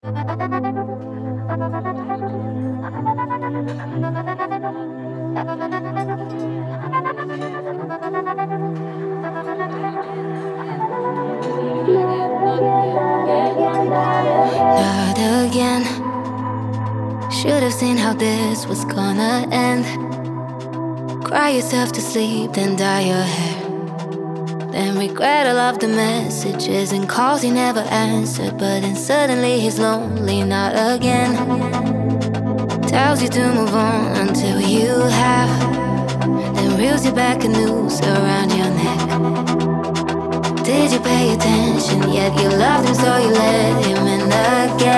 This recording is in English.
Not again. Should have seen how this was gonna end. Cry yourself to sleep, then dye your hair. Then regret all of the messages and calls he never answered. But then suddenly he's lonely, not again. Tells you to move on until you have. Then reels you back a noose around your neck. Did you pay attention? Yet you loved him, so you let him in again.